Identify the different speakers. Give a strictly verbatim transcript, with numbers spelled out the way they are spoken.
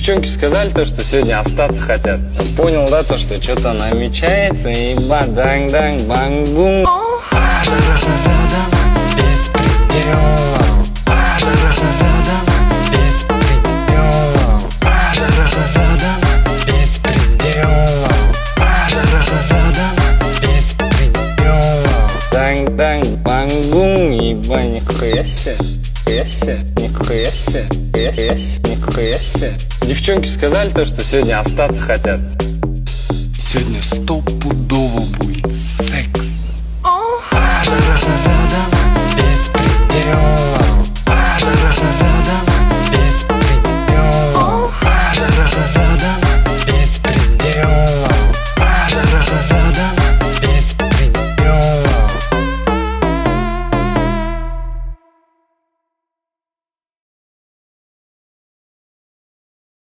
Speaker 1: Девчонки сказали то, что сегодня остаться хотят. Понял, да, то, что что-то намечается, и баданг-данг-банг-бум.
Speaker 2: Жара-жара-жара, без предела. Жара-жара-жара, без предела. Жара-жара-жара, без предела. Жара-жара-жара, без предела.
Speaker 1: Данг-данг-банг-бум, еба, нихуя себе. Нихуя себе, нихуя себе, нихуя себе, нихуя себе. Девчонки сказали то, что сегодня остаться хотят.
Speaker 2: Сегодня стопудово будет секс. Жара-жара.